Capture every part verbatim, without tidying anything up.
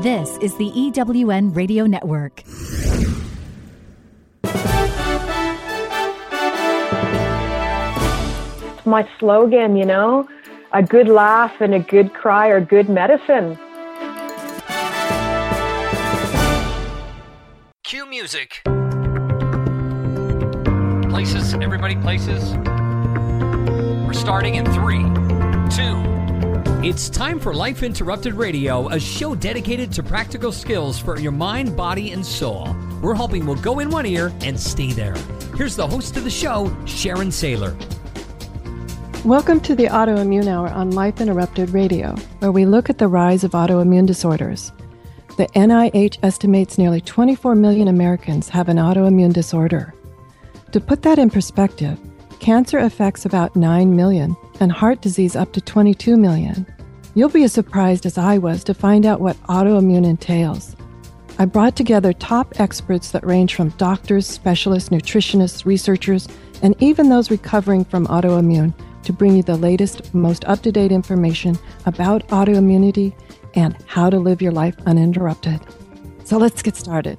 This is the E W N Radio Network. My slogan, you know, a good laugh and a good cry are good medicine. Cue music. Places, everybody places. We're starting in three, two. It's time for Life Interrupted Radio, a show dedicated to practical skills for your mind, body, and soul. We're hoping we'll go in one ear and stay there. Here's the host of the show, Sharon Saylor. Welcome to the Autoimmune Hour on Life Interrupted Radio, where we look at the rise of autoimmune disorders. The N I H estimates nearly twenty-four million Americans have an autoimmune disorder. To put that in perspective, cancer affects about nine million and heart disease up to twenty-two million. You'll be as surprised as I was to find out what autoimmune entails. I brought together top experts that range from doctors, specialists, nutritionists, researchers, and even those recovering from autoimmune to bring you the latest, most up-to-date information about autoimmunity and how to live your life uninterrupted. So let's get started.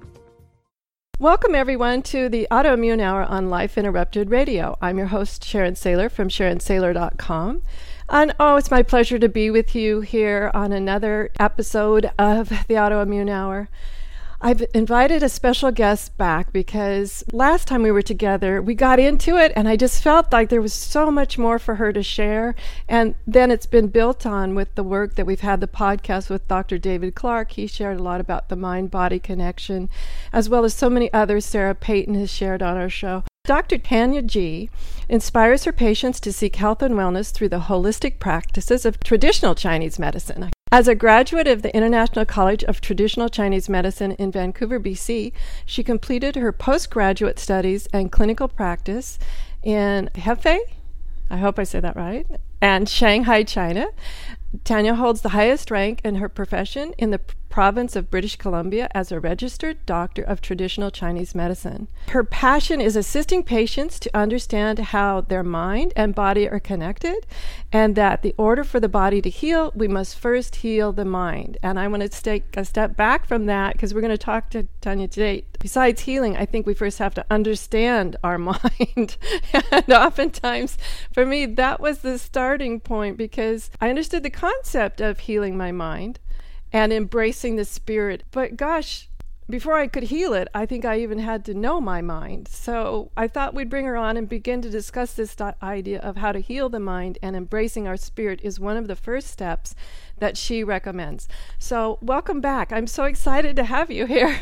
Welcome, everyone, to the Autoimmune Hour on Life Interrupted Radio. I'm your host, Sharon Saylor from sharon saylor dot com. And oh, it's my pleasure to be with you here on another episode of the Autoimmune Hour. I've invited a special guest back because last time we were together, we got into it and I just felt like there was so much more for her to share. And then it's been built on with the work that we've had, the podcast with Doctor David Clark. He shared a lot about the mind-body connection, as well as so many others Sarah Payton has shared on our show. Doctor Tanya G. inspires her patients to seek health and wellness through the holistic practices of traditional Chinese medicine. As a graduate of the International College of Traditional Chinese Medicine in Vancouver, B C, she completed her postgraduate studies and clinical practice in Hefei, I hope I said that right, and Shanghai, China. Tanya holds the highest rank in her profession in the province of British Columbia as a registered doctor of traditional Chinese medicine. Her passion is assisting patients to understand how their mind and body are connected, and that the order for the body to heal, we must first heal the mind. And I want to take a step back from that because we're going to talk to Tanya today. Besides healing, I think we first have to understand our mind. And oftentimes, for me, that was the starting point because I understood the concept of healing my mind and embracing the spirit. But gosh, before I could heal it, I think I even had to know my mind. So I thought we'd bring her on and begin to discuss this idea of how to heal the mind, and embracing our spirit is one of the first steps that she recommends. So welcome back. I'm so excited to have you here.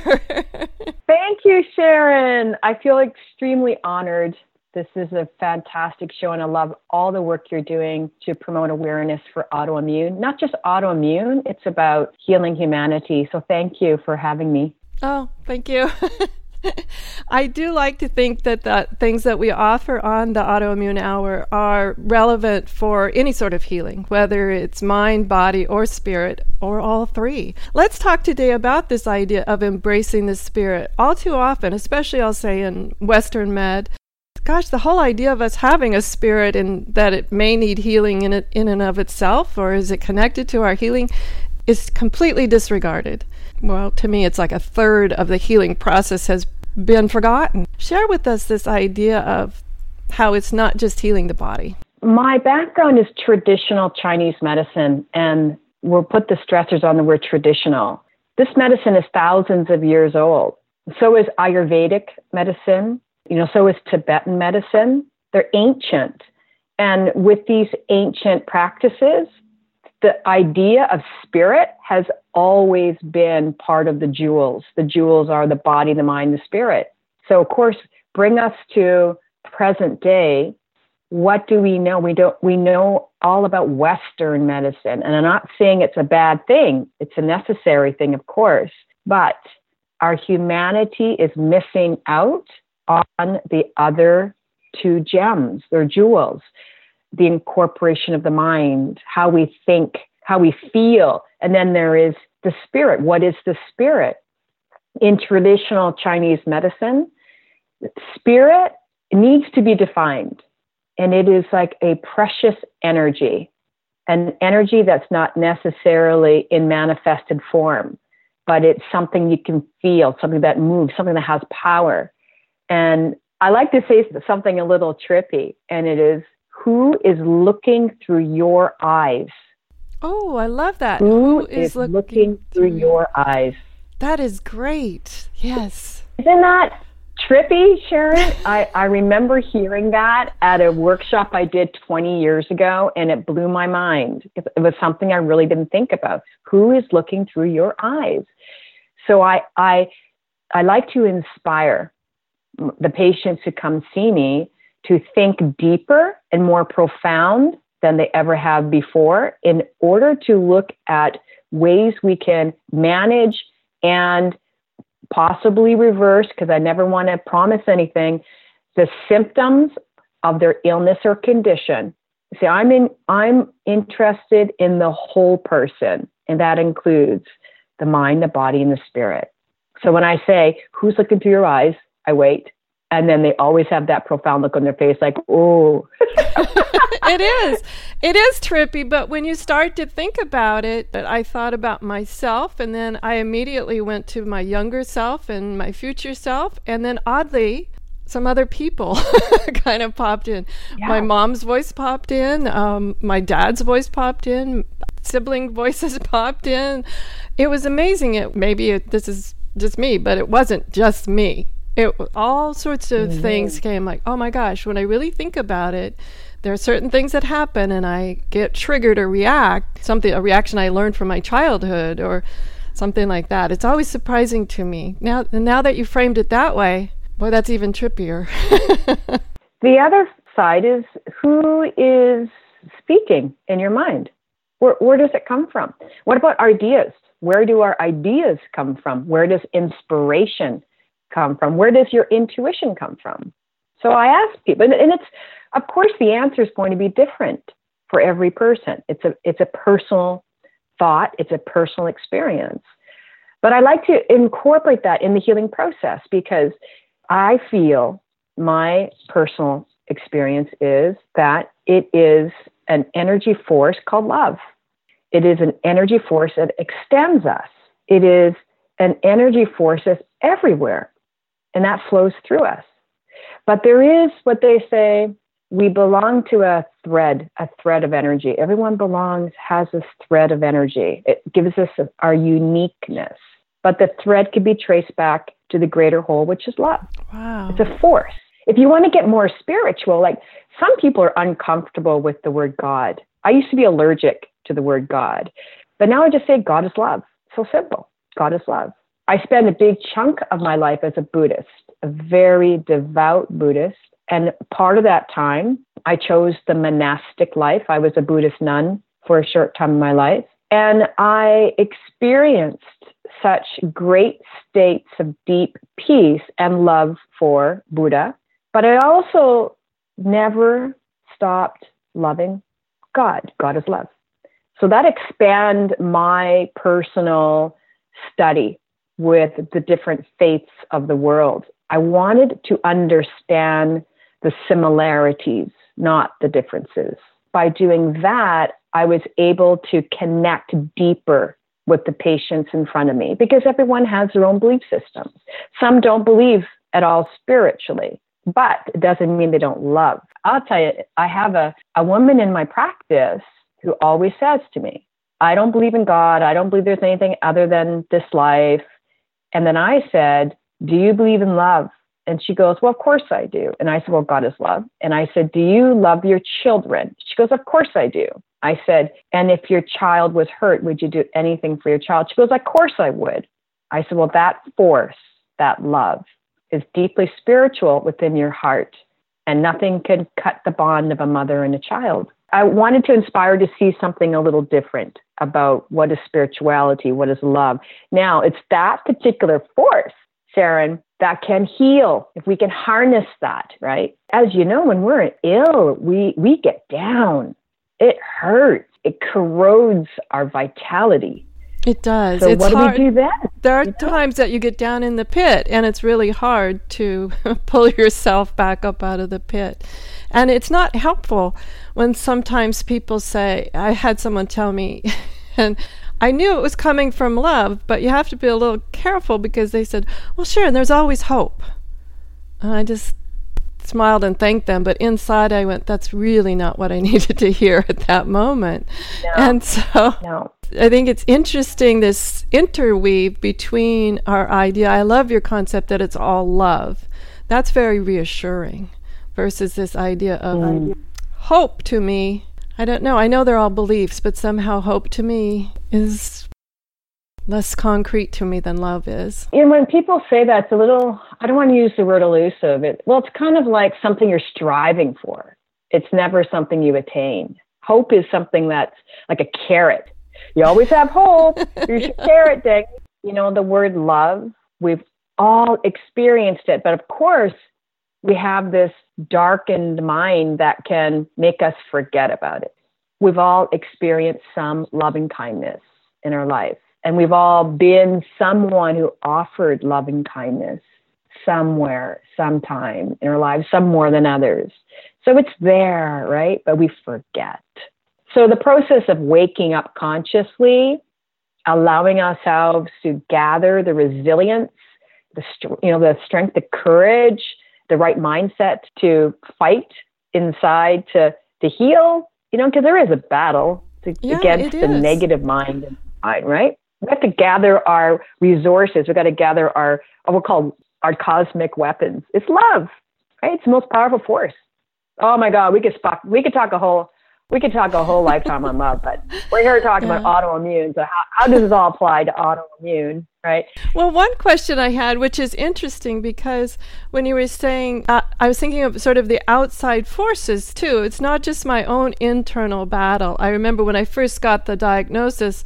Thank you, Sharon. I feel extremely honored. This is a fantastic show, and I love all the work you're doing to promote awareness for autoimmune. Not just autoimmune, it's about healing humanity. So thank you for having me. Oh, thank you. I do like to think that the things that we offer on the Autoimmune Hour are relevant for any sort of healing, whether it's mind, body, or spirit, or all three. Let's talk today about this idea of embracing the spirit. All too often, especially I'll say in Western med, gosh, the whole idea of us having a spirit and that it may need healing in it in and of itself, or is it connected to our healing, is completely disregarded. Well, to me, it's like a third of the healing process has been forgotten. Share with us this idea of how it's not just healing the body. My background is traditional Chinese medicine, and we'll put the stressors on the word traditional. This medicine is thousands of years old. So is Ayurvedic medicine. You know, so is Tibetan medicine. They're ancient. And with these ancient practices, the idea of spirit has always been part of the jewels. The jewels are the body, the mind, the spirit. So, of course, bring us to present day. What do we know? We don't. We know all about Western medicine. And I'm not saying it's a bad thing. It's a necessary thing, of course. But our humanity is missing out on the other two gems, they're jewels, the incorporation of the mind, how we think, how we feel. And then there is the spirit. What is the spirit? In traditional Chinese medicine, spirit needs to be defined. And it is like a precious energy. an energy that's not necessarily in manifested form, but it's something you can feel, something that moves, something that has power. And I like to say something a little trippy, and it is, who is looking through your eyes? Oh, I love that. Who, who is, is looking, looking through, through your eyes? That is great. Yes. Isn't that trippy, Sharon? I, I remember hearing that at a workshop I did twenty years ago, and it blew my mind. It, it was something I really didn't think about. Who is looking through your eyes? So I, I, I like to inspire the patients who come see me to think deeper and more profound than they ever have before in order to look at ways we can manage and possibly reverse, because I never want to promise anything, the symptoms of their illness or condition. See, I'm in, I'm interested in the whole person, and that includes the mind, the body, and the spirit. So when I say, who's looking through your eyes? I wait. And then they always have that profound look on their face like, oh. It is. It is trippy, but when you start to think about it, I thought about myself, and then I immediately went to my younger self and my future self, and then oddly, some other people kind of popped in. Yeah. My mom's voice popped in, um, my dad's voice popped in, sibling voices popped in. It was amazing. It maybe it, this is just me, but it wasn't just me. It all sorts of mm-hmm. things came like, oh my gosh, when I really think about it, there are certain things that happen and I get triggered or react, something, a reaction I learned from my childhood or something like that. It's always surprising to me. Now, now that you framed it that way, boy, that's even trippier. The other side is, who is speaking in your mind? Where, where does it come from? What about ideas? Where do our ideas come from? Where does inspiration come from? Where does your intuition come from? So I ask people, and, and it's, of course, the answer is going to be different for every person. It's a, it's a personal thought. It's a personal experience. But I like to incorporate that in the healing process because I feel my personal experience is that it is an energy force called love. It is an energy force that extends us. It is an energy force that's everywhere, and that flows through us. But there is what they say, we belong to a thread, a thread of energy. Everyone belongs, has this thread of energy. It gives us our uniqueness. But the thread can be traced back to the greater whole, which is love. Wow. It's a force. If you want to get more spiritual, like some people are uncomfortable with the word God. I used to be allergic to the word God, but now I just say God is love. So simple. God is love. I spent a big chunk of my life as a Buddhist, a very devout Buddhist. And part of that time, I chose the monastic life. I was a Buddhist nun for a short time in my life. And I experienced such great states of deep peace and love for Buddha. But I also never stopped loving God. God is love. So that expanded my personal study with the different faiths of the world. I wanted to understand the similarities, not the differences. By doing that, I was able to connect deeper with the patients in front of me because everyone has their own belief systems. Some don't believe at all spiritually, but it doesn't mean they don't love. I'll tell you, I have a, a woman in my practice who always says to me, I don't believe in God. I don't believe there's anything other than this life. And then I said, do you believe in love? And she goes, well, of course I do. And I said, well, God is love. And I said, do you love your children? She goes, of course I do. I said, and if your child was hurt, would you do anything for your child? She goes, of course I would. I said, well, that force, that love is deeply spiritual within your heart, and nothing can cut the bond of a mother and a child. I wanted to inspire to see something a little different about what is spirituality, what is love. Now, it's that particular force, Sharon, that can heal if we can harness that, right? As you know, when we're ill, we, we get down. It hurts. It corrodes our vitality. It does. So it's what hard. do we do then? There are you know? times that you get down in the pit, and it's really hard to pull yourself back up out of the pit. And it's not helpful when sometimes people say, I had someone tell me, and I knew it was coming from love, but you have to be a little careful because they said, well, sure, and there's always hope. And I just smiled and thanked them, but inside I went, that's really not what I needed to hear at that moment. No. And so no. I think it's interesting, this interweave between our idea. I love your concept that it's all love. That's very reassuring versus this idea of mm. hope to me. I don't know. I know they're all beliefs, but somehow hope to me is less concrete to me than love is. You know, when people say that, it's a little, I don't want to use the word elusive. It, well, it's kind of like something you're striving for. It's never something you attain. Hope is something that's like a carrot. You always have hope. Here's your carrot thing. You know, the word love, we've all experienced it. But of course, we have this darkened mind that can make us forget about it. We've all experienced some loving kindness in our life. And we've all been someone who offered loving kindness somewhere, sometime in our lives, some more than others. So it's there, right? But we forget. So the process of waking up consciously, allowing ourselves to gather the resilience, the you know, the strength, the courage, the right mindset to fight inside, to to heal, you know, because there is a battle to, yeah, against the negative mind and mind, right? We have to gather our resources. We've got to gather our, what we'll call our cosmic weapons. It's love, right? It's the most powerful force. Oh my God, we could talk, we could talk a whole, we could talk a whole lifetime on love, but we're here talking yeah. about autoimmune. So how, how does this all apply to autoimmune, right? Well, one question I had, which is interesting because when you were saying, uh, I was thinking of sort of the outside forces too. It's not just my own internal battle. I remember when I first got the diagnosis,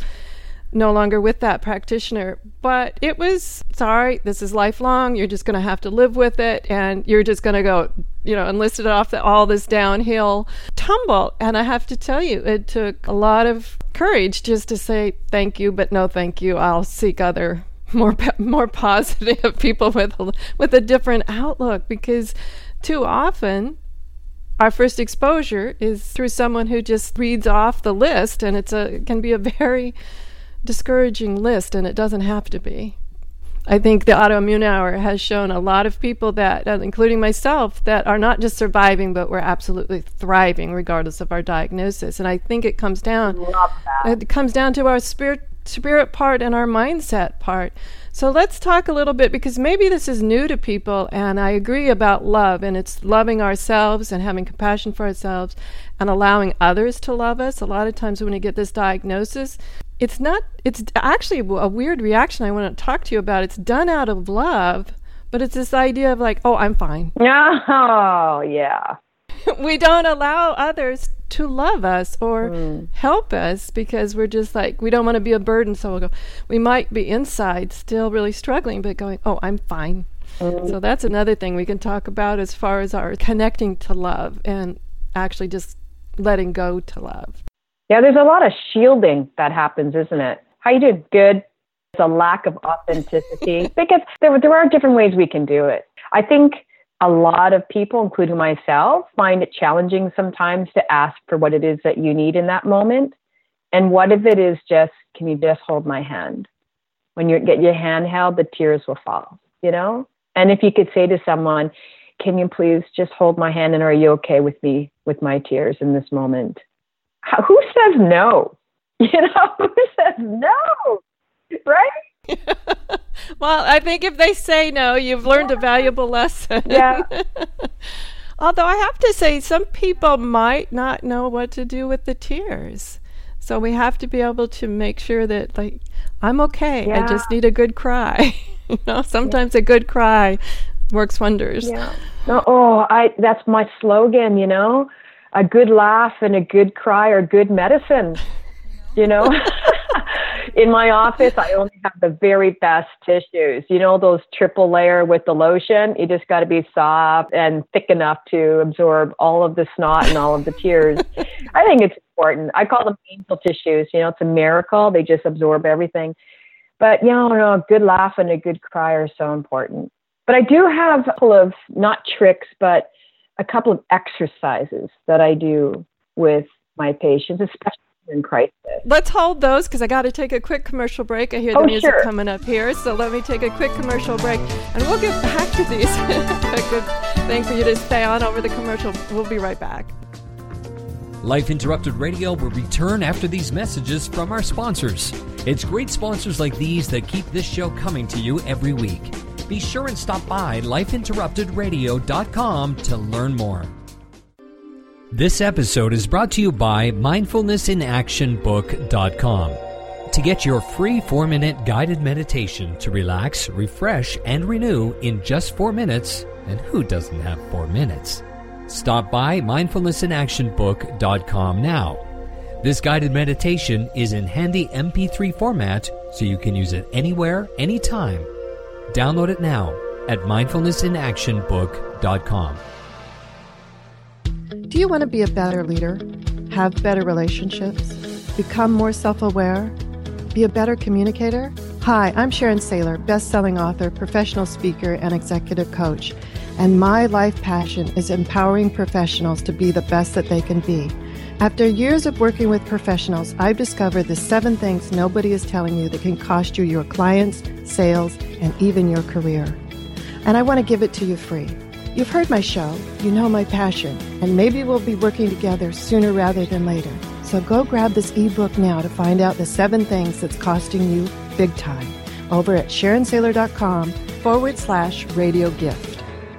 no longer with that practitioner, but it was, sorry, this is lifelong. You're just going to have to live with it, and you're just going to go, you know, enlist it off the, all this downhill tumble. And I have to tell you, it took a lot of courage just to say thank you, but no thank you. I'll seek other more more positive people with a, with a different outlook, because too often our first exposure is through someone who just reads off the list, and it's a it can be a very discouraging list, and it doesn't have to be. I think the Autoimmune Hour has shown a lot of people that, including myself, that are not just surviving, but we're absolutely thriving regardless of our diagnosis. And I think it comes down, Love that. It comes down to our spirit spirit part and our mindset part. So let's talk a little bit, because maybe this is new to people, and I agree about love, and it's loving ourselves and having compassion for ourselves and allowing others to love us. A lot of times when we get this diagnosis, it's not, it's actually a weird reaction I want to talk to you about. It's done out of love, but it's this idea of like, oh, I'm fine. Oh, yeah. We don't allow others to love us or mm. help us because we're just like, we don't want to be a burden. So we'll go, we might be inside still really struggling, but going, oh, I'm fine. Mm. So that's another thing we can talk about as far as our connecting to love and actually just letting go to love. Yeah, there's a lot of shielding that happens, isn't it? How you doing? Good. There's a lack of authenticity because there, there are different ways we can do it. I think a lot of people, including myself, find it challenging sometimes to ask for what it is that you need in that moment. And what if it is just, can you just hold my hand? When you get your hand held, the tears will fall, you know? And if you could say to someone, can you please just hold my hand, and are you okay with me, with my tears in this moment? How, who says no? You know, who says no? Right? Well, I think if they say no, you've learned yeah. a valuable lesson. Yeah. Although I have to say, some people might not know what to do with the tears. So we have to be able to make sure that, like, I'm okay. Yeah. I just need a good cry. You know, sometimes yeah. a good cry works wonders. Yeah. No, oh, I that's my slogan, you know. A good laugh and a good cry are good medicine, you know. In my office, I only have the very best tissues. You know, those triple layer with the lotion. You just got to be soft and thick enough to absorb all of the snot and all of the tears. I think it's important. I call them angel tissues. You know, it's a miracle. They just absorb everything. But, you know, no, a good laugh and a good cry are so important. But I do have a couple of, not tricks, but a couple of exercises that I do with my patients, especially in crisis. Let's hold those because I got to take a quick commercial break. I hear the oh, music sure. coming up here, so let me take a quick commercial break, and we'll get back to these. A good thing for you to stay on over the commercial. We'll be right back. Life Interrupted Radio will return after these messages from our sponsors. It's great sponsors like these that keep this show coming to you every week. Be sure and stop by life interrupted radio dot com to learn more. This episode is brought to you by mindfulness in action book dot com. To get your free four-minute guided meditation to relax, refresh, and renew in just four minutes, and who doesn't have four minutes? Stop by mindfulness in action book dot com now. This guided meditation is in handy M P three format, so you can use it anywhere, anytime. Download it now at mindfulness in action book dot com. Do you want to be a better leader, have better relationships, become more self-aware, be a better communicator? Hi, I'm Sharon Saylor, best-selling author, professional speaker, and executive coach. And my life passion is empowering professionals to be the best that they can be. After years of working with professionals, I've discovered the seven things nobody is telling you that can cost you your clients, sales, and even your career. And I want to give it to you free. You've heard my show, you know my passion, and maybe we'll be working together sooner rather than later. So go grab this ebook now to find out the seven things that's costing you big time over at sharon saylor dot com forward slash radio gift.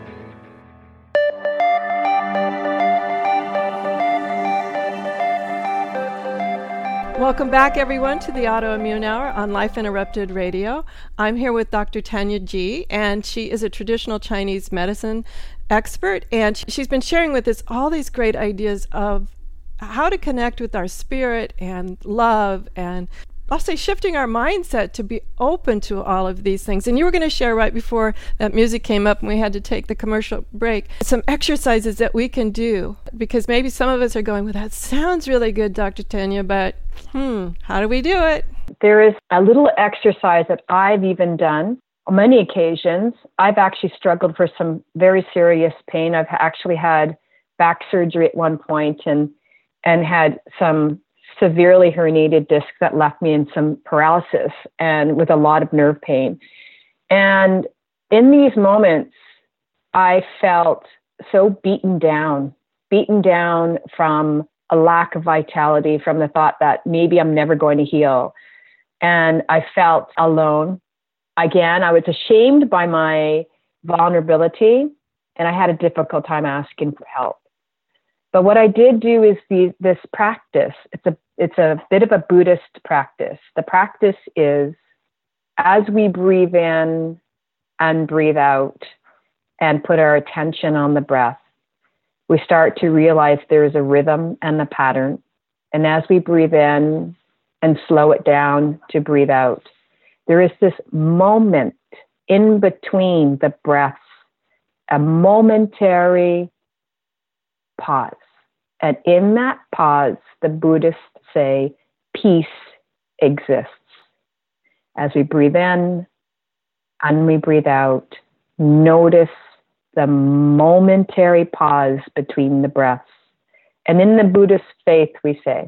Welcome back, everyone, to the Autoimmune Hour on Life Interrupted Radio. I'm here with Doctor Tanya G, and she is a traditional Chinese medicine expert, and she's been sharing with us all these great ideas of how to connect with our spirit and love, and I'll say shifting our mindset to be open to all of these things. And you were going to share right before that music came up and we had to take the commercial break, some exercises that we can do, because maybe some of us are going, well, that sounds really good, Doctor Tanya, but hmm, how do we do it? There is a little exercise that I've even done on many occasions. I've actually struggled for some very serious pain. I've actually had back surgery at one point and and had some severely herniated discs that left me in some paralysis and with a lot of nerve pain. And in these moments, I felt so beaten down, beaten down from a lack of vitality, from the thought that maybe I'm never going to heal. And I felt alone. Again, I was ashamed by my vulnerability, and I had a difficult time asking for help. But what I did do is the, this practice. It's a it's a bit of a Buddhist practice. The practice is as we breathe in and breathe out and put our attention on the breath, we start to realize there is a rhythm and a pattern. And as we breathe in and slow it down to breathe out, there is this moment in between the breaths, a momentary pause. And in that pause, the Buddhists say, peace exists. As we breathe in and we breathe out, notice the momentary pause between the breaths. And in the Buddhist faith, we say,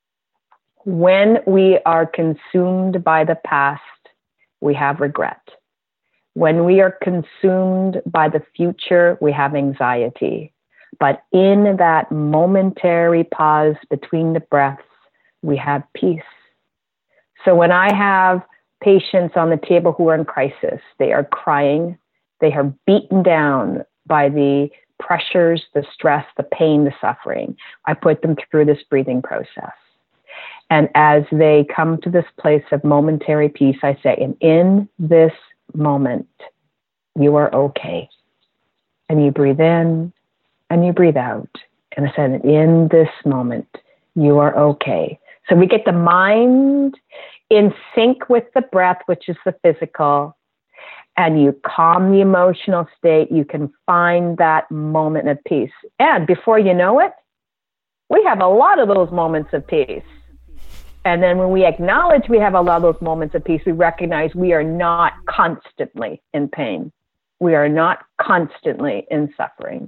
when we are consumed by the past, we have regret. When we are consumed by the future, we have anxiety. But in that momentary pause between the breaths, we have peace. So when I have patients on the table who are in crisis, they are crying, they are beaten down by the pressures, the stress, the pain, the suffering. I put them through this breathing process. And as they come to this place of momentary peace, I say, and in this moment, you are okay. And you breathe in and you breathe out. And I said, in this moment, you are okay. So we get the mind in sync with the breath, which is the physical, and you calm the emotional state. You can find that moment of peace. And before you know it, we have a lot of those moments of peace. And then when we acknowledge we have a lot of those moments of peace, we recognize we are not constantly in pain. We are not constantly in suffering.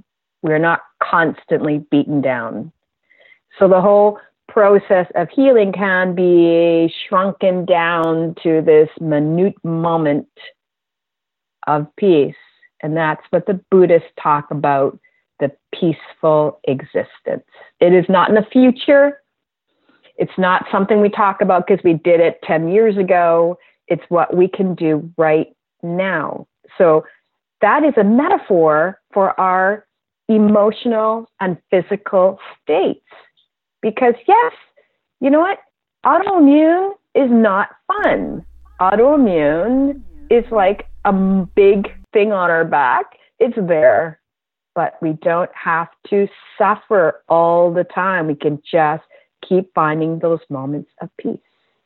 We're not constantly beaten down. So the whole process of healing can be shrunken down to this minute moment of peace. And that's what the Buddhists talk about, the peaceful existence. It is not in the future. It's not something we talk about because we did it ten years ago. It's what we can do right now. So that is a metaphor for our emotional and physical states. Because yes, you know what? Autoimmune is not fun. Autoimmune is like a big thing on our back. It's there, but we don't have to suffer all the time. We can just keep finding those moments of peace.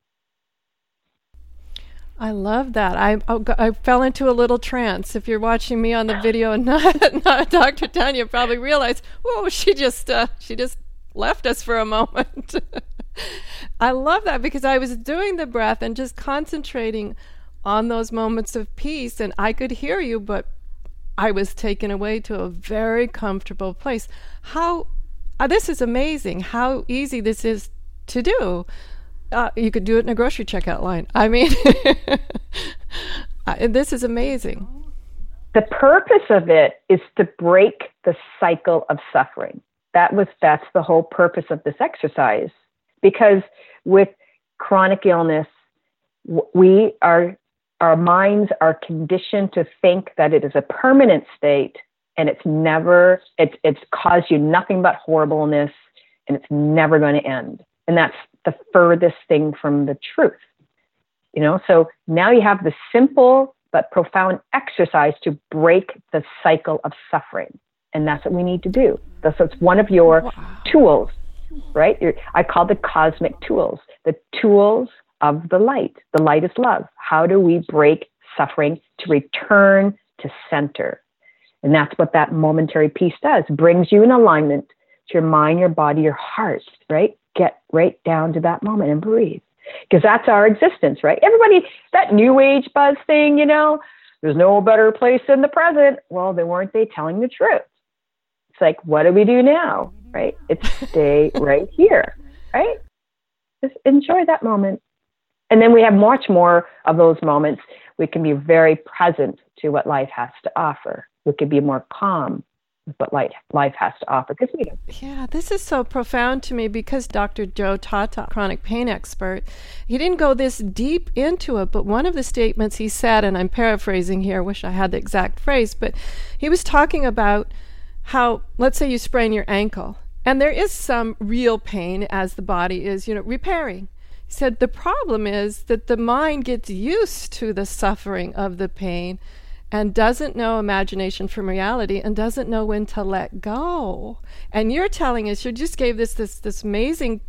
I love that. I I fell into a little trance. If you're watching me on the video and not, not Doctor Tanya, probably realize, whoa, she just uh, she just left us for a moment. I love that because I was doing the breath and just concentrating on those moments of peace, and I could hear you, but I was taken away to a very comfortable place. How uh, this is amazing! How easy this is to do. Uh, you could do it in a grocery checkout line. I mean, uh, this is amazing. The purpose of it is to break the cycle of suffering. That was, that's the whole purpose of this exercise. Because with chronic illness, we are, our minds are conditioned to think that it is a permanent state, and it's never, it's, it's caused you nothing but horribleness, and it's never going to end. And that's the furthest thing from the truth. You know, so now you have the simple but profound exercise to break the cycle of suffering. And that's what we need to do. That's what's one of your wow. tools, right? Your, I call the cosmic tools, the tools of the light. The light is love. How do we break suffering to return to center? And that's what that momentary peace does. Brings you in alignment to your mind, your body, your heart, right? Get right down to that moment and breathe. Because that's our existence, right? Everybody, that new age buzz thing, you know, there's no better place than the present. Well, then weren't they telling the truth? It's like, what do we do now, right? It's stay right here, right? Just enjoy that moment. And then we have much more of those moments. We can be very present to what life has to offer. We can be more calm with what life, life has to offer. Because we don't. Yeah, this is so profound to me because Doctor Joe Tata, chronic pain expert, he didn't go this deep into it, but one of the statements he said, and I'm paraphrasing here, I wish I had the exact phrase, but he was talking about how, let's say you sprain your ankle, and there is some real pain as the body is, you know, repairing. He said the problem is that the mind gets used to the suffering of the pain and doesn't know imagination from reality and doesn't know when to let go. And you're telling us, you just gave this this this amazing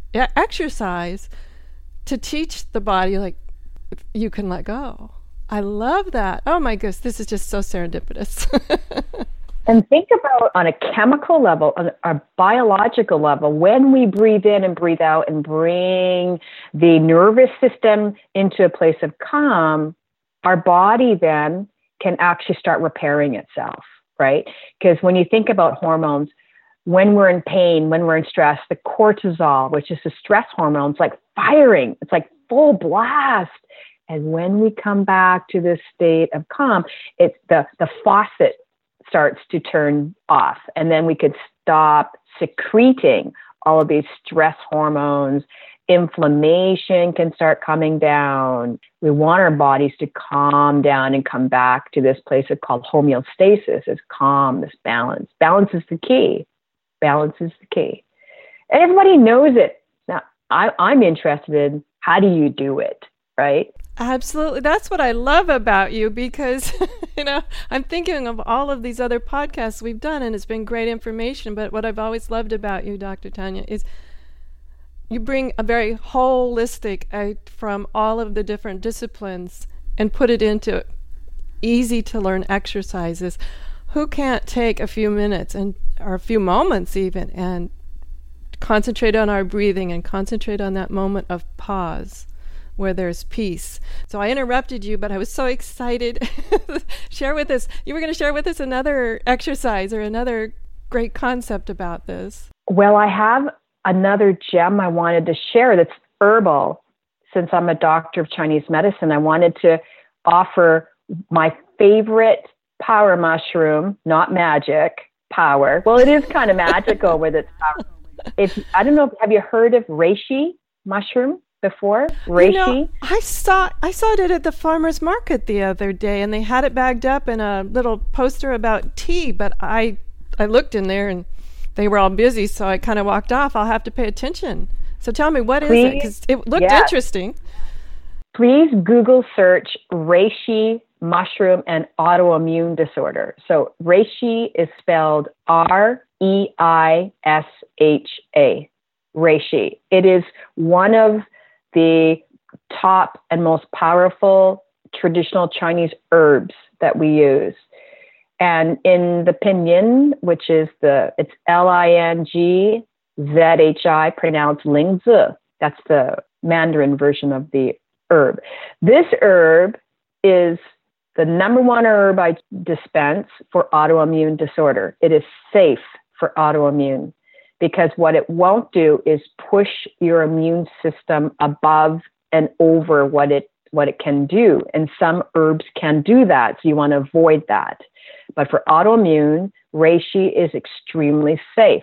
exercise to teach the body, like, you can let go. I love that. Oh my goodness, this is just so serendipitous. And think about on a chemical level, on a biological level, when we breathe in and breathe out and bring the nervous system into a place of calm, our body then can actually start repairing itself, right? Because when you think about hormones, when we're in pain, when we're in stress, the cortisol, which is the stress hormone, it's like firing. It's like full blast. And when we come back to this state of calm, it's the, the faucet starts to turn off. And then we could stop secreting all of these stress hormones. Inflammation can start coming down. We want our bodies to calm down and come back to this place called homeostasis, this calm, this balance. Balance is the key. Balance is the key. And everybody knows it. Now, I, I'm interested in how do you do it, right? Absolutely. That's what I love about you because, you know, I'm thinking of all of these other podcasts we've done and it's been great information. But what I've always loved about you, Doctor Tanya, is you bring a very holistic out from all of the different disciplines and put it into easy to learn exercises. Who can't take a few minutes and or a few moments even and concentrate on our breathing and concentrate on that moment of pause where there's peace. So I interrupted you, but I was so excited. Share with us. You were going to share with us another exercise or another great concept about this. Well, I have another gem I wanted to share that's herbal. Since I'm a doctor of Chinese medicine, I wanted to offer my favorite power mushroom, not magic power. Well, it is kind of magical with its power. If I don't know, have you heard of reishi mushroom before? Reishi. You know, I saw I saw it at the farmer's market the other day, and they had it bagged up in a little poster about tea. But I I looked in there, and they were all busy, so I kind of walked off. I'll have to pay attention. So tell me, what Please, is it? Because it looked yes. interesting. Please Google search reishi mushroom and autoimmune disorder. So reishi is spelled R E I S H A, reishi. It is one of the top and most powerful traditional Chinese herbs that we use. And in the pinyin, which is the, it's L I N G Z H I, pronounced Lingzi. That's the Mandarin version of the herb. This herb is the number one herb I dispense for autoimmune disorder. It is safe for autoimmune because what it won't do is push your immune system above and over what it what it can do. And some herbs can do that, so you want to avoid that. But for autoimmune, reishi is extremely safe.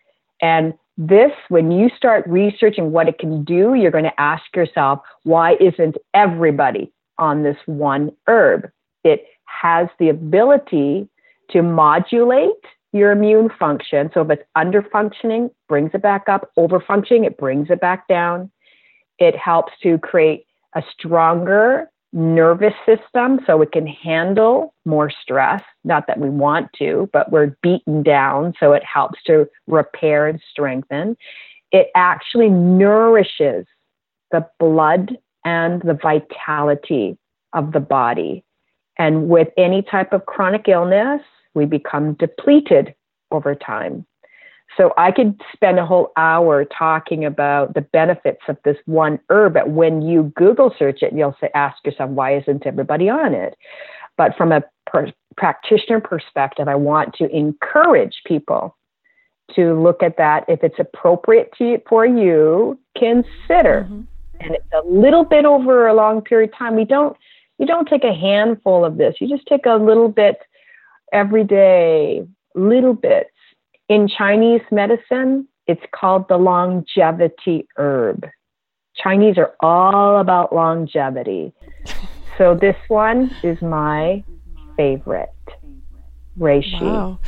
And this, when you start researching what it can do, you're going to ask yourself, why isn't everybody on this one herb? It has the ability to modulate your immune function. So if it's under functioning, brings it back up. Over functioning, it brings it back down. It helps to create a stronger nervous system so it can handle more stress. Not that we want to, but we're beaten down, so it helps to repair and strengthen. It actually nourishes the blood and the vitality of the body. And with any type of chronic illness, we become depleted over time. So I could spend a whole hour talking about the benefits of this one herb, but when you Google search it, you'll say, ask yourself, why isn't everybody on it? But from a per- practitioner perspective, I want to encourage people to look at that. If it's appropriate to, for you, consider. Mm-hmm. And it's a little bit over a long period of time. We don't, you don't take a handful of this. You just take a little bit every day, little bits. In Chinese medicine, it's called the longevity herb. Chinese are all about longevity. So this one is my favorite, reishi. Wow.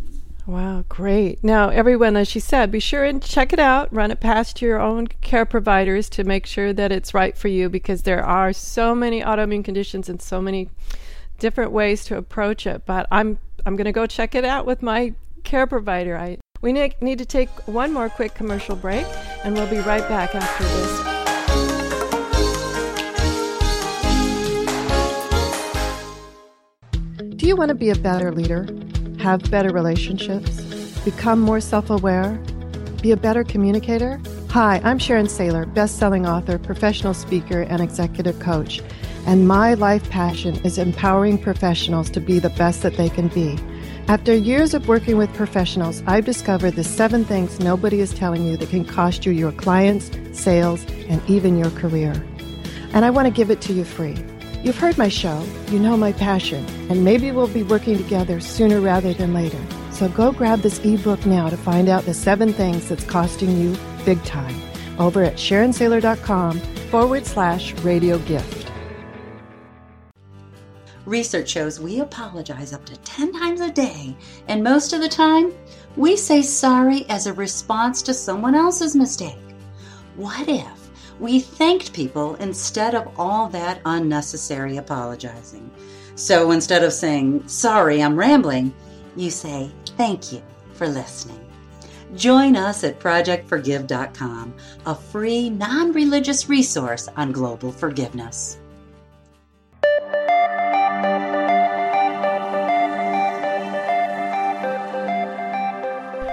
Wow, great. Now, everyone, as she said, be sure and check it out. Run it past your own care providers to make sure that it's right for you, because there are so many autoimmune conditions and so many different ways to approach it. But I'm I'm going to go check it out with my care provider. I we ne- need to take one more quick commercial break, and we'll be right back after this. Do you want to be a better leader, have better relationships, become more self-aware, be a better communicator? Hi, I'm Sharon Saylor, best-selling author, professional speaker, and executive coach, and my life passion is empowering professionals to be the best that they can be. After years of working with professionals, I've discovered the seven things nobody is telling you that can cost you your clients, sales, and even your career. And I want to give it to you free. You've heard my show, you know my passion, and maybe we'll be working together sooner rather than later. So go grab this ebook now to find out the seven things that's costing you big time over at SharonSaylor.com forward slash radio gift. Research shows we apologize up to ten times a day, and most of the time, we say sorry as a response to someone else's mistake. What if we thanked people instead of all that unnecessary apologizing? So instead of saying, sorry, I'm rambling, you say, thank you for listening. Join us at project forgive dot com, a free, non-religious resource on global forgiveness.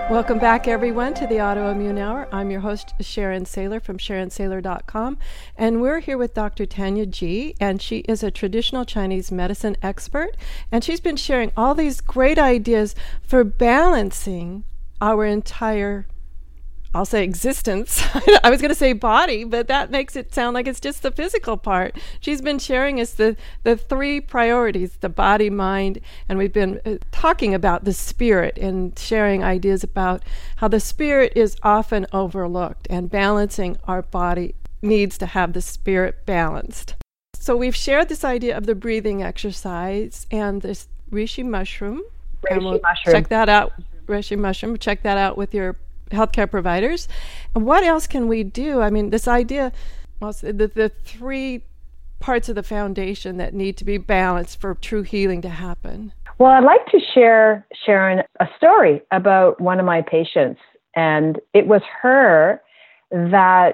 Welcome back, everyone, to the Autoimmune Hour. I'm your host, Sharon Saylor from sharon saylor dot com, and we're here with Doctor Tanya G., and she is a traditional Chinese medicine expert, and she's been sharing all these great ideas for balancing our entire, I'll say existence. I was going to say body, but that makes it sound like it's just the physical part. She's been sharing us the, the three priorities, the body, mind, and we've been uh, talking about the spirit and sharing ideas about how the spirit is often overlooked and balancing our body needs to have the spirit balanced. So we've shared this idea of the breathing exercise and this reishi mushroom. Reishi and we'll mushroom. Check that out. Reishi mushroom. Check that out with your healthcare providers. And what else can we do? I mean, this idea, well, the, the three parts of the foundation that need to be balanced for true healing to happen. Well, I'd like to share, Sharon, a story about one of my patients. And it was her that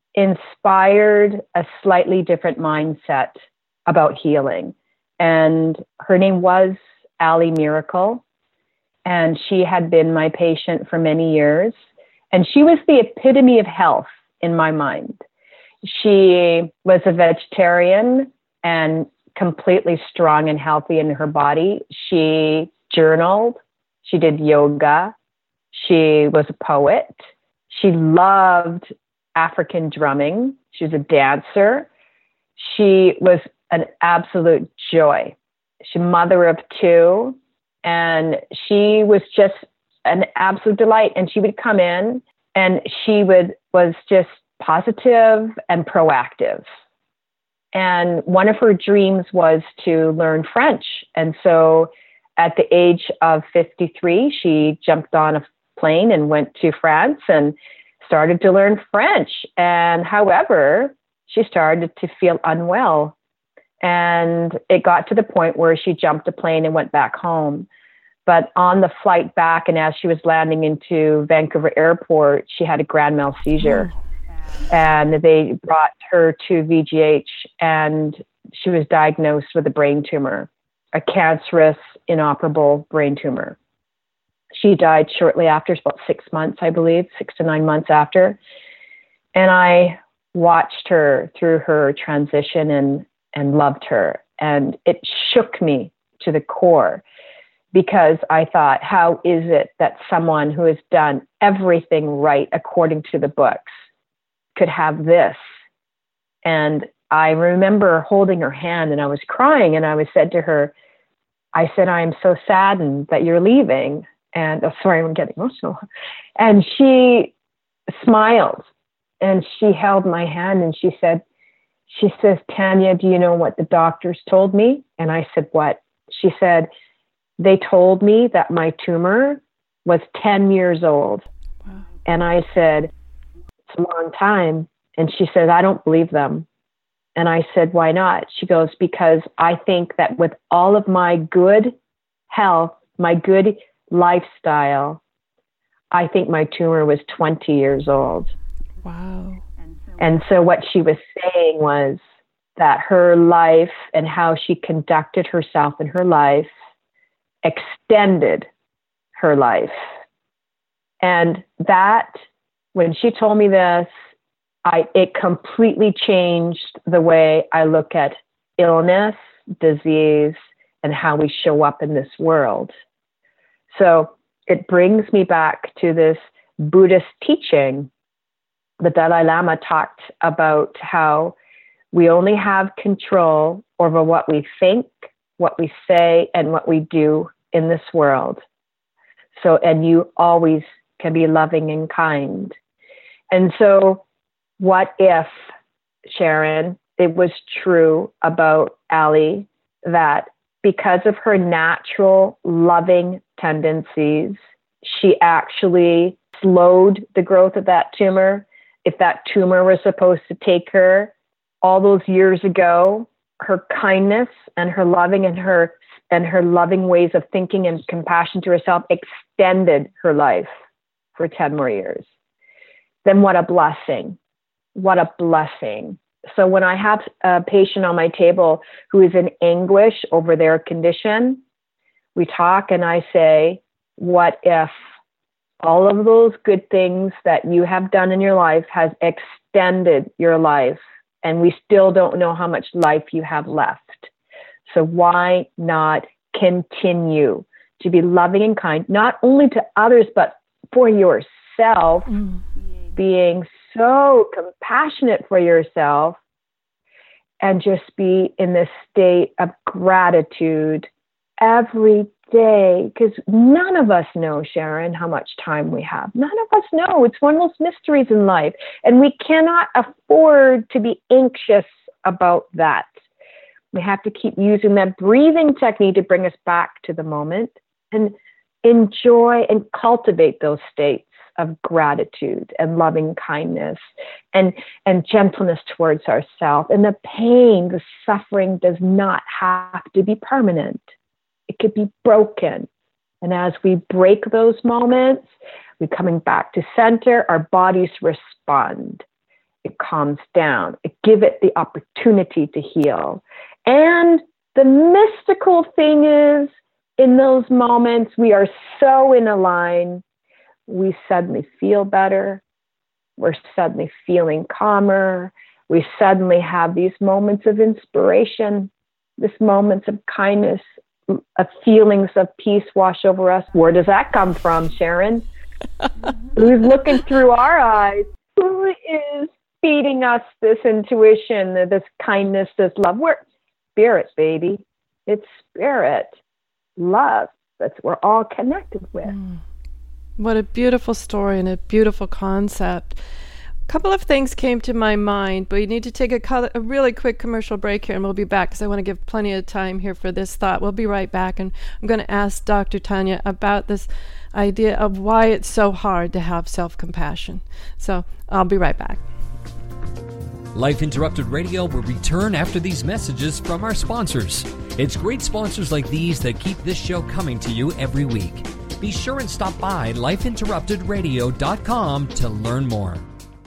inspired a slightly different mindset about healing. And her name was Ali Miracle. And she had been my patient for many years. And she was the epitome of health in my mind. She was a vegetarian and completely strong and healthy in her body. She journaled. She did yoga. She was a poet. She loved African drumming. She was a dancer. She was an absolute joy. She's a mother of two. And she was just an absolute delight. And she would come in and she would was just positive and proactive. And one of her dreams was to learn French. And so at the age of fifty-three, she jumped on a plane and went to France and started to learn French. And however, she started to feel unwell. And it got to the point where she jumped a plane and went back home. But on the flight back, and as she was landing into Vancouver Airport, she had a grand mal seizure. And they brought her to V G H, and she was diagnosed with a brain tumor, a cancerous, inoperable brain tumor. She died shortly after, about six months, I believe, six to nine months after. And I watched her through her transition and, and loved her. And it shook me to the core, because I thought, how is it that someone who has done everything right according to the books could have this? And I remember holding her hand and I was crying, and I was said to her, I said, I am so saddened that you're leaving. And oh, sorry, I'm getting emotional. And she smiled and she held my hand and she said, she says, Tanya, do you know what the doctors told me? And I said, what? She said, they told me that my tumor was ten years old. Wow. And I said, it's a long time. And she said, I don't believe them. And I said, why not? She goes, because I think that with all of my good health, my good lifestyle, I think my tumor was twenty years old. Wow. And so what she was saying was that her life and how she conducted herself in her life extended her life. And that, when she told me this, I, it completely changed the way I look at illness, disease, and how we show up in this world. So it brings me back to this Buddhist teaching. The Dalai Lama talked about how we only have control over what we think, what we say, and what we do in this world. So, and you always can be loving and kind. And so what if, Sharon, it was true about Ali that because of her natural loving tendencies, she actually slowed the growth of that tumor? If that tumor was supposed to take her all those years ago, her kindness and her loving and her and her loving ways of thinking and compassion to herself extended her life for ten more years. Then what a blessing. What a blessing. So when I have a patient on my table who is in anguish over their condition, we talk and I say, what if all of those good things that you have done in your life has extended your life, and we still don't know how much life you have left. So why not continue to be loving and kind, not only to others, but for yourself, mm. being so compassionate for yourself, and just be in this state of gratitude every day, because none of us know, Sharon, how much time we have. None of us know. It's one of those mysteries in life, and we cannot afford to be anxious about that. We have to keep using that breathing technique to bring us back to the moment and enjoy and cultivate those states of gratitude and loving kindness and, and gentleness towards ourselves. And the pain, the suffering does not have to be permanent. It could be broken. And as we break those moments, we're coming back to center, our bodies respond. It calms down. It gives it the opportunity to heal. And the mystical thing is, in those moments, we are so in a line, we suddenly feel better. We're suddenly feeling calmer. We suddenly have these moments of inspiration, these moments of kindness, of feelings of peace wash over us. Where does that come from, Sharon? Who's looking through our eyes? Who is feeding us this intuition, this kindness, this love? We're spirit, baby. It's spirit, love. That's what we're all connected with. Mm. What a beautiful story and a beautiful concept. A couple of things came to my mind, but we need to take a, co- a really quick commercial break here, and we'll be back because I want to give plenty of time here for this thought. We'll be right back, and I'm going to ask Doctor Tanya about this idea of why it's so hard to have self-compassion. So I'll be right back. Life Interrupted Radio will return after these messages from our sponsors. It's great sponsors like these that keep this show coming to you every week. Be sure and stop by life interrupted radio dot com to learn more.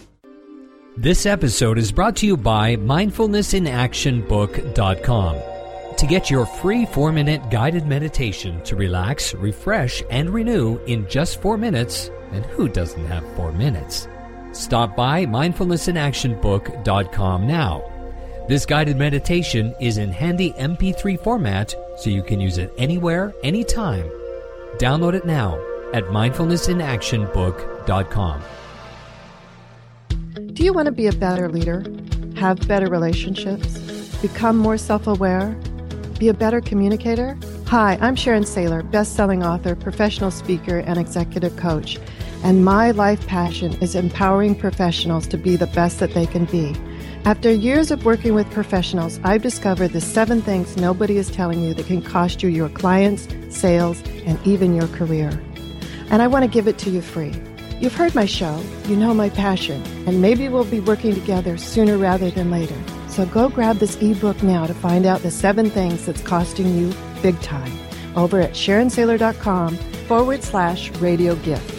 This episode is brought to you by mindfulness in action book dot com. To get your free four-minute guided meditation to relax, refresh, and renew in just four minutes, and who doesn't have four minutes? Stop by mindfulness in action book dot com now. This guided meditation is in handy M P three format, so you can use it anywhere, anytime. Download it now at mindfulness in action book dot com. Do you want to be a better leader, have better relationships, become more self-aware, be a better communicator? Hi, I'm Sharon Saylor, best-selling author, professional speaker, and executive coach. And my life passion is empowering professionals to be the best that they can be. After years of working with professionals, I've discovered the seven things nobody is telling you that can cost you your clients, sales, and even your career. And I want to give it to you free. You've heard my show, you know my passion, and maybe we'll be working together sooner rather than later. So go grab this ebook now to find out the seven things that's costing you big time over at sharon saylor dot com forward slash radio gift.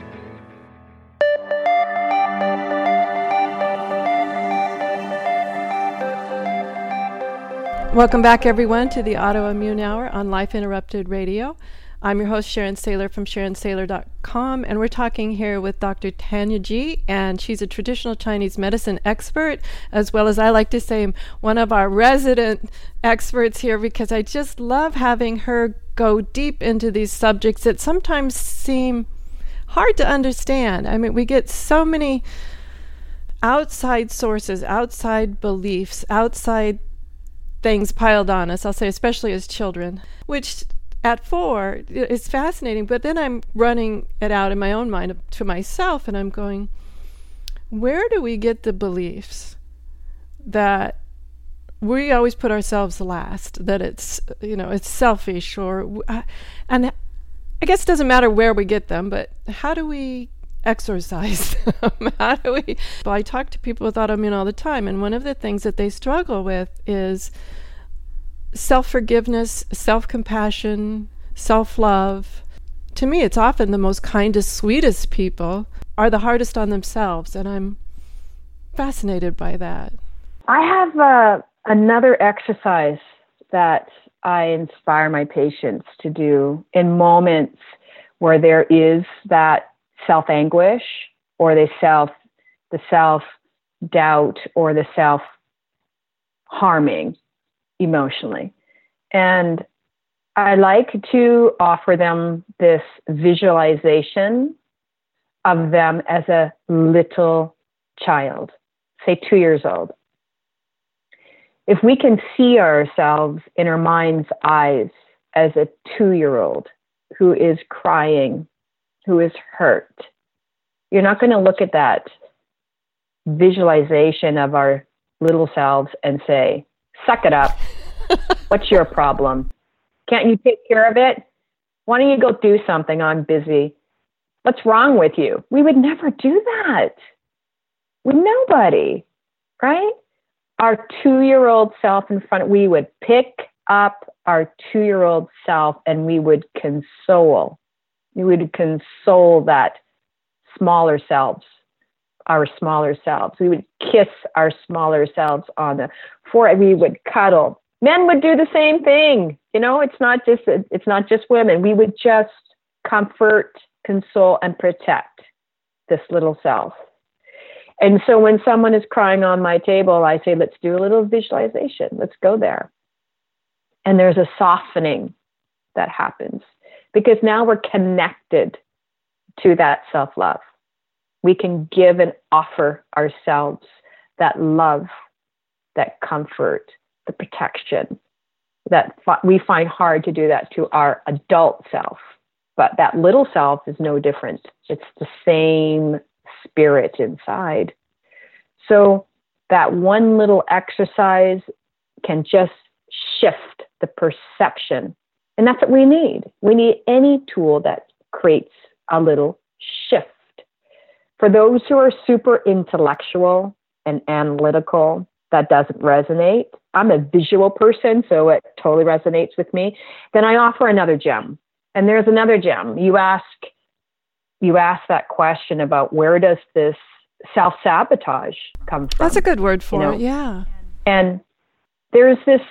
Welcome back, everyone, to the Autoimmune Hour on Life Interrupted Radio. I'm your host, Sharon Saylor from sharon saylor dot com, and we're talking here with Doctor Tanya G, and she's a traditional Chinese medicine expert, as well as, I like to say, one of our resident experts here, because I just love having her go deep into these subjects that sometimes seem hard to understand. I mean, we get so many outside sources, outside beliefs, outside things piled on us, I'll say, especially as children, which at four is fascinating. But then I'm running it out in my own mind to myself, and I'm going, where do we get the beliefs that we always put ourselves last, that it's, you know, it's selfish, or, and I guess it doesn't matter where we get them, but how do we exorcise them? How do we? Well, I talk to people with autoimmune all the time, and one of the things that they struggle with is self-forgiveness, self-compassion, self-love. To me, it's often the most kindest, sweetest people are the hardest on themselves, and I'm fascinated by that. I have uh, another exercise that I inspire my patients to do in moments where there is that self-anguish or the self, the self-doubt or the self-harming emotionally. And I like to offer them this visualization of them as a little child, say two years old. If we can see ourselves in our mind's eyes as a two-year-old who is crying, who is hurt, you're not going to look at that visualization of our little selves and say, suck it up. What's your problem? Can't you take care of it? Why don't you go do something? I'm busy. What's wrong with you? We would never do that with nobody, right? Our two-year-old self in front, we would pick up our two-year-old self and we would console. We would console that smaller selves, our smaller selves. We would kiss our smaller selves on the forehead. We would cuddle. Men would do the same thing. You know, it's not just, it's not just women. We would just comfort, console, and protect this little self. And so when someone is crying on my table, I say, let's do a little visualization. Let's go there. And there's a softening that happens because now we're connected to that self-love. We can give and offer ourselves that love, that comfort, the protection that we find hard to do that to our adult self. But that little self is no different. It's the same spirit inside. So that one little exercise can just shift the perception. And that's what we need. We need any tool that creates a little shift. For those who are super intellectual and analytical, that doesn't resonate. I'm a visual person, so it totally resonates with me. Then I offer another gem. And there's another gem. You ask, you ask that question about where does this self-sabotage come from? That's a good word for you know? it, yeah. And there's this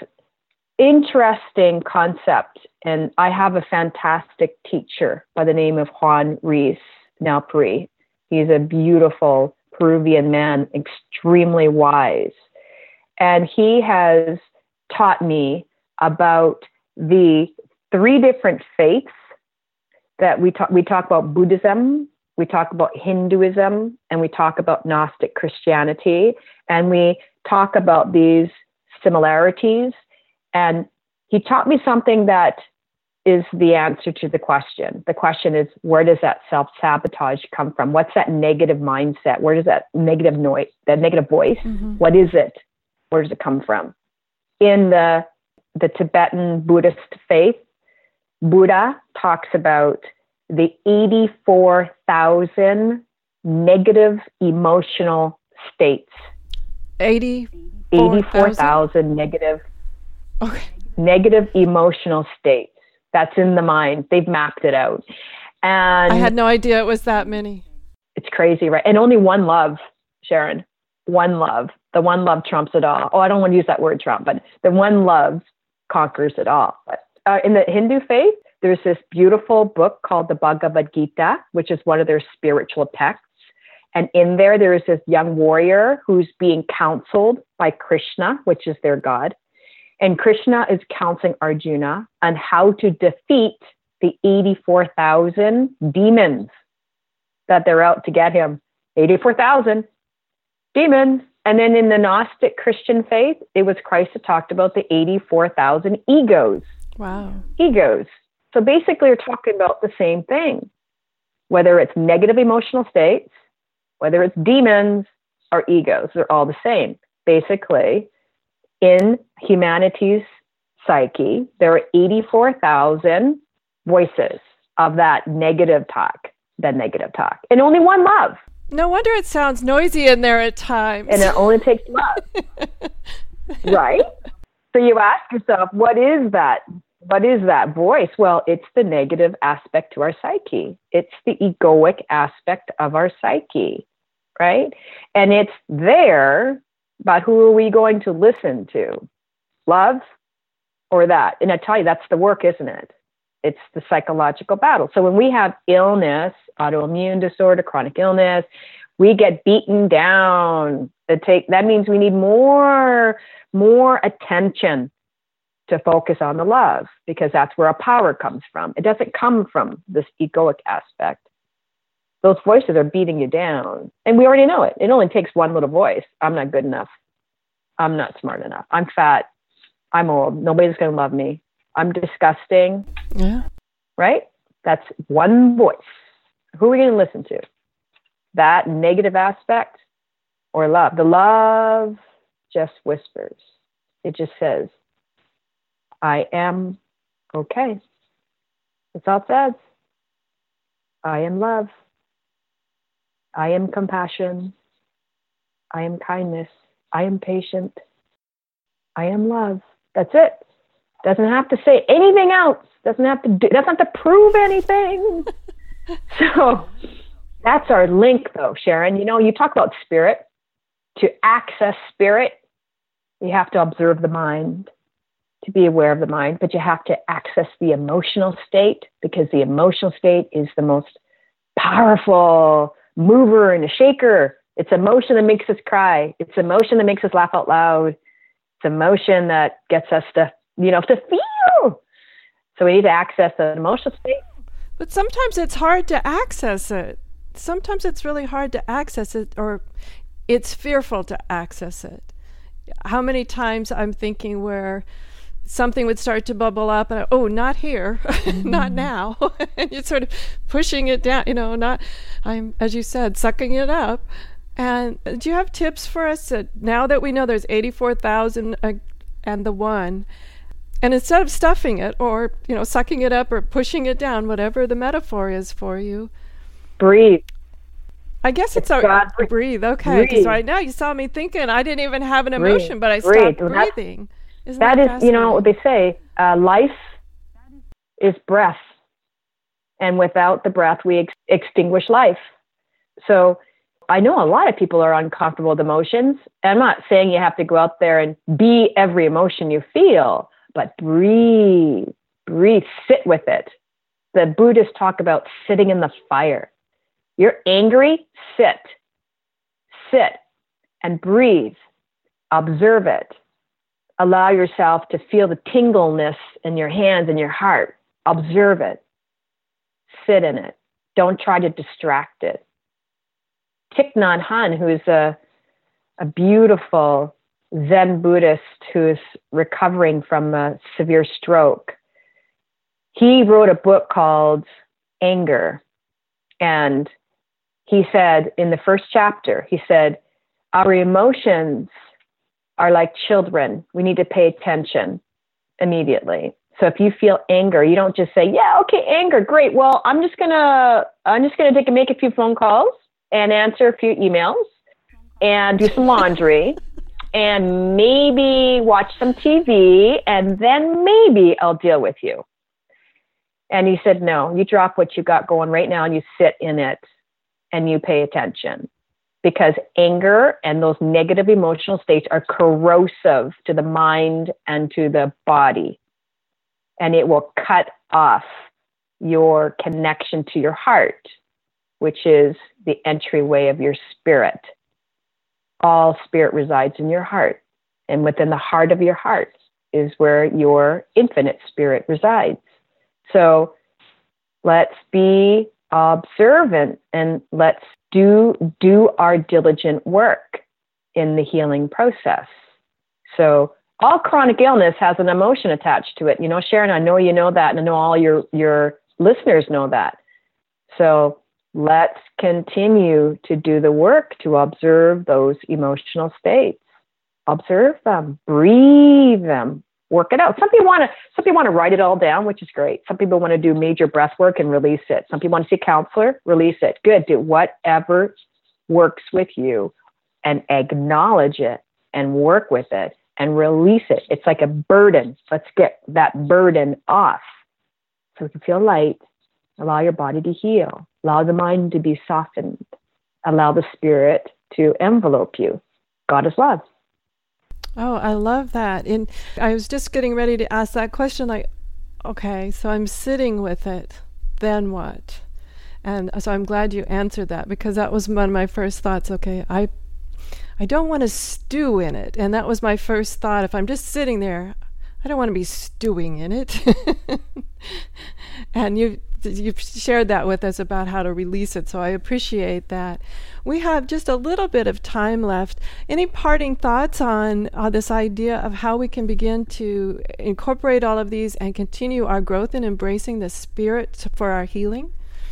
interesting concept, and I have a fantastic teacher by the name of Juan Ruiz Nalpuri. He's a beautiful Peruvian man, extremely wise. And he has taught me about the three different faiths that we talk, we talk about Buddhism, we talk about Hinduism, and we talk about Gnostic Christianity. And we talk about these similarities. And he taught me something that is the answer to the question. The question is, where does that self-sabotage come from? What's that negative mindset? Where does that negative noise, that negative voice, mm-hmm. what is it? Where does it come from? In the, the Tibetan Buddhist faith, Buddha talks about the eighty-four thousand negative emotional states. eighty-four thousand negative, okay. negative emotional states. That's in the mind. They've mapped it out. And I had no idea it was that many. It's crazy, right? And only one love, Sharon. One love. The one love trumps it all. Oh, I don't want to use that word trump, but the one love conquers it all. But, uh, in the Hindu faith, there's this beautiful book called the Bhagavad Gita, which is one of their spiritual texts. And in there, there is this young warrior who's being counseled by Krishna, which is their god. And Krishna is counseling Arjuna on how to defeat the eighty-four thousand demons that they're out to get him. eighty-four thousand demons. And then in the Gnostic Christian faith, it was Christ that talked about the eighty-four thousand egos. Wow. Egos. So basically, you're talking about the same thing, whether it's negative emotional states, whether it's demons or egos, they're all the same. Basically, in humanity's psyche, there are eighty-four thousand voices of that negative talk, that negative talk, and only one love. No wonder it sounds noisy in there at times. And it only takes love, right? So you ask yourself, what is that? What is that voice? Well, it's the negative aspect to our psyche. It's the egoic aspect of our psyche, right? And it's there, but who are we going to listen to? Love or that? And I tell you, that's the work, isn't it? It's the psychological battle. So when we have illness, autoimmune disorder, chronic illness, we get beaten down. It take, that means we need more, more attention to focus on the love, because that's where our power comes from. It doesn't come from this egoic aspect. Those voices are beating you down. And we already know it. It only takes one little voice. I'm not good enough. I'm not smart enough. I'm fat. I'm old. Nobody's going to love me. I'm disgusting. Yeah. Right? That's one voice. Who are we going to listen to? That negative aspect or love? The love just whispers. It just says, I am okay. That's all it says. I am love. I am compassion. I am kindness. I am patient. I am love. That's it. Doesn't have to say anything else. Doesn't have to do, doesn't have to prove anything. So that's our link though, Sharon. You know, you talk about spirit. To access spirit, you have to observe the mind, to be aware of the mind, but you have to access the emotional state, because the emotional state is the most powerful mover and a shaker. It's emotion that makes us cry. It's emotion that makes us laugh out loud. It's emotion that gets us to, you know, to feel. So we need to access the emotional state. But sometimes it's hard to access it. Sometimes it's really hard to access it, or it's fearful to access it. How many times I'm thinking where something would start to bubble up and I, oh, not here, mm-hmm. not now. And you're sort of pushing it down, you know, not, I'm, as you said, sucking it up. And do you have tips for us that now that we know there's eighty-four thousand uh, and the one, and instead of stuffing it or, you know, sucking it up or pushing it down, whatever the metaphor is for you, breathe. I guess it's, it's a breathe. breathe. Okay. Because right now you saw me thinking I didn't even have an emotion, breathe. but I stopped breathe. breathing. Isn't that, that is, you know, what they say, uh, life is breath. And without the breath, we ex- extinguish life. So I know a lot of people are uncomfortable with emotions. I'm not saying you have to go out there and be every emotion you feel, but breathe, breathe, sit with it. The Buddhists talk about sitting in the fire. You're angry, sit, sit and breathe, observe it. Allow yourself to feel the tingleness in your hands and your heart. Observe it. Sit in it. Don't try to distract it. Thich Nhat Hanh, who's a, a beautiful Zen Buddhist who is recovering from a severe stroke, he wrote a book called Anger. And he said in the first chapter, he said, our emotions are like children. We need to pay attention immediately. So if you feel anger, you don't just say, yeah, okay, anger, great. Well, I'm just going to, I'm just going to take and make a few phone calls and answer a few emails and do some laundry and maybe watch some T V and then maybe I'll deal with you. And he said, no, you drop what you got going right now and you sit in it and you pay attention. Because anger and those negative emotional states are corrosive to the mind and to the body. And it will cut off your connection to your heart, which is the entryway of your spirit. All spirit resides in your heart. And within the heart of your heart is where your infinite spirit resides. So let's be observant and let's do do our diligent work in the healing process. So all chronic illness has an emotion attached to it. You know, Sharon, I know you know that, and I know all your, your listeners know that. So let's continue to do the work to observe those emotional states. Observe them, breathe them, work it out. Some people want to, some people want to write it all down, which is great. Some people want to do major breath work and release it. Some people want to see a counselor, release it. Good. Do whatever works with you and acknowledge it and work with it and release it. It's like a burden. Let's get that burden off so you can feel light. Allow your body to heal. Allow the mind to be softened. Allow the spirit to envelope you. God is love. Oh, I love that. And I was just getting ready to ask that question, like, okay, so I'm sitting with it. Then what? And so I'm glad you answered that, because that was one of my first thoughts. Okay, I I don't want to stew in it. And that was my first thought. If I'm just sitting there, I don't want to be stewing in it. And you you've shared that with us about how to release it, so I appreciate that. We have just a little bit of time left. Any parting thoughts on uh, this idea of how we can begin to incorporate all of these and continue our growth in embracing the spirit for our healing?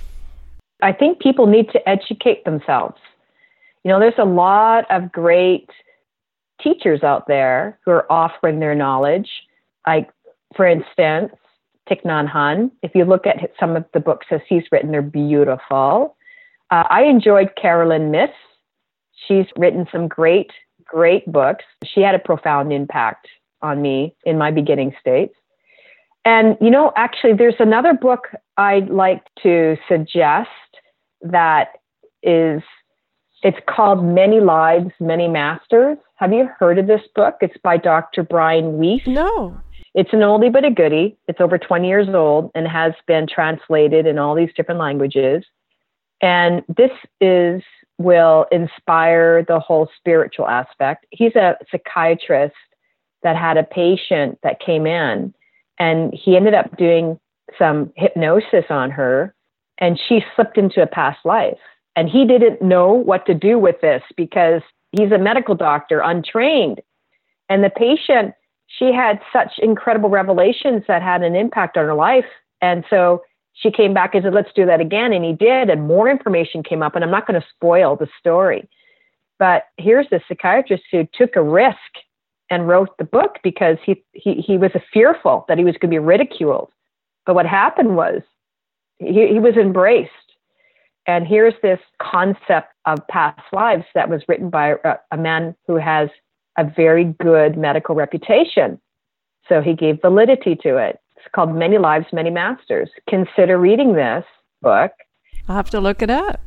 I think people need to educate themselves. You know, there's a lot of great teachers out there who are offering their knowledge. Like, for instance, Thich Nhat Hanh. If you look at some of the books that he's written, they're beautiful. Uh, I enjoyed Carolyn Myss. She's written some great, great books. She had a profound impact on me in my beginning states. And, you know, actually, there's another book I'd like to suggest that is, it's called Many Lives, Many Masters. Have you heard of this book? It's by Doctor Brian Weiss. No. It's an oldie but a goodie. It's over twenty years old and has been translated in all these different languages. And this is will inspire the whole spiritual aspect. He's a psychiatrist that had a patient that came in, and he ended up doing some hypnosis on her, and she slipped into a past life. And he didn't know what to do with this because he's a medical doctor, untrained. And the patient, she had such incredible revelations that had an impact on her life. And so she came back and said, let's do that again. And he did. And more information came up. And I'm not going to spoil the story. But here's the psychiatrist who took a risk and wrote the book because he, he, he was fearful that he was going to be ridiculed. But what happened was he, he was embraced. And here's this concept of past lives that was written by a, a man who has a very good medical reputation. So he gave validity to it. It's called Many Lives, Many Masters. Consider reading this book. I'll have to look it up.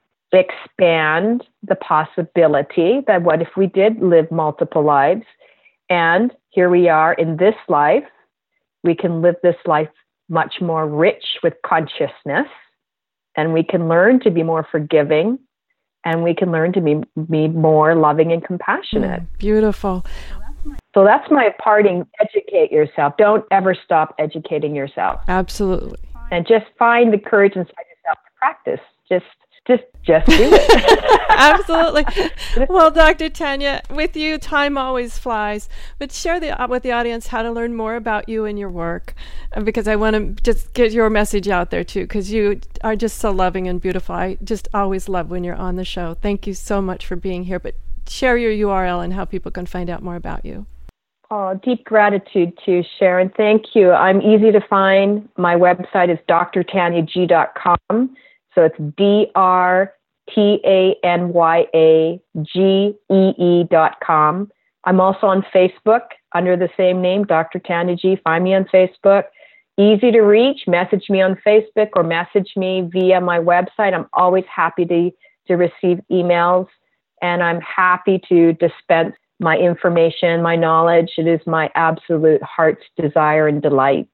Expand the possibility that what if we did live multiple lives? And here we are in this life. We can live this life much more rich with consciousness. And we can learn to be more forgiving, and we can learn to be, be more loving and compassionate. Mm, beautiful. So that's my parting. Educate yourself. Don't ever stop educating yourself. Absolutely. And just find the courage inside yourself to practice. Just, just, just do it. Absolutely. Well, Doctor Tanya, with you, time always flies. But share the, uh, with the audience how to learn more about you and your work, uh, because I want to just get your message out there too, because you are just so loving and beautiful. I just always love when you're on the show. Thank you so much for being here. But share your U R L and how people can find out more about you. Oh, deep gratitude to Sharon. Thank you. I'm easy to find. My website is d r tanya g dot com. So it's D R T A N Y A G E E dot com. I'm also on Facebook under the same name, Doctor Tanya G. Find me on Facebook. Easy to reach. Message me on Facebook or message me via my website. I'm always happy to, to receive emails, and I'm happy to dispense my information, my knowledge. It is my absolute heart's desire and delight.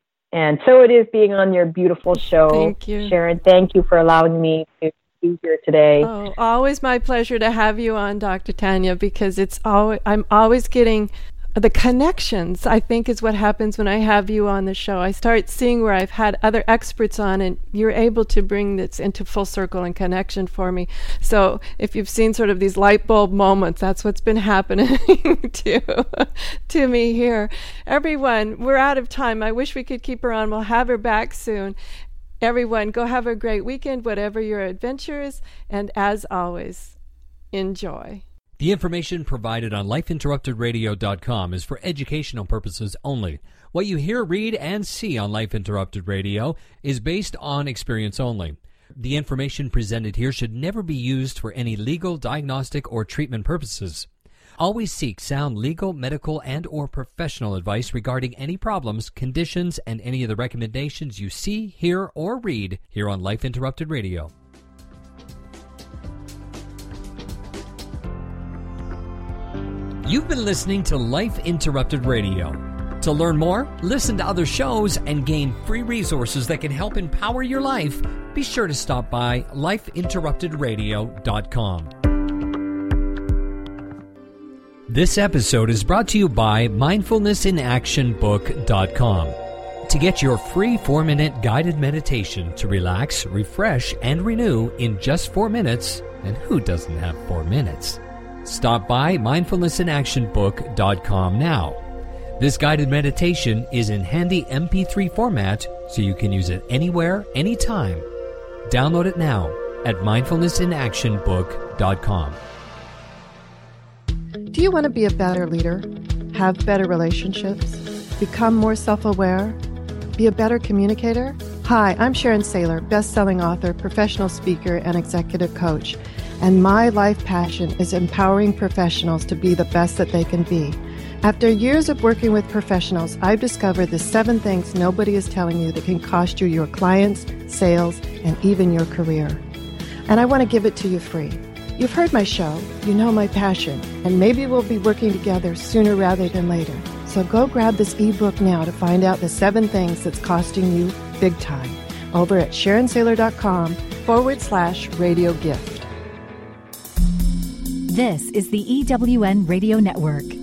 And so it is being on your beautiful show. Thank you, Sharon. Thank you for allowing me to be here today. Oh, always my pleasure to have you on, Doctor Tanya, because it's always, I'm always getting the connections, I think, is what happens when I have you on the show. I start seeing where I've had other experts on, and you're able to bring this into full circle and connection for me. So if you've seen sort of these light bulb moments, that's what's been happening to, to me here. Everyone, we're out of time. I wish we could keep her on. We'll have her back soon. Everyone, go have a great weekend, whatever your adventures, and as always, enjoy. The information provided on life interrupted radio dot com is for educational purposes only. What you hear, read, and see on Life Interrupted Radio is based on experience only. The information presented here should never be used for any legal, diagnostic, or treatment purposes. Always seek sound legal, medical, and or professional advice regarding any problems, conditions, and any of the recommendations you see, hear, or read here on Life Interrupted Radio. You've been listening to Life Interrupted Radio. To learn more, listen to other shows, and gain free resources that can help empower your life, be sure to stop by life interrupted radio dot com. This episode is brought to you by mindfulness in action book dot com. To get your free four-minute guided meditation to relax, refresh, and renew in just four minutes, and who doesn't have four minutes? Stop by mindfulness in action book dot com now. This guided meditation is in handy M P three format, so you can use it anywhere, anytime. Download it now at mindfulness in action book dot com. Do you want to be a better leader, have better relationships, become more self-aware, be a better communicator? Hi, I'm Sharon Saylor, best-selling author, professional speaker, and executive coach. And my life passion is empowering professionals to be the best that they can be. After years of working with professionals, I've discovered the seven things nobody is telling you that can cost you your clients, sales, and even your career. And I want to give it to you free. You've heard my show, you know my passion, and maybe we'll be working together sooner rather than later. So go grab this ebook now to find out the seven things that's costing you big time over at SharonSaylor.com forward slash radio gift. This is the E W N Radio Network.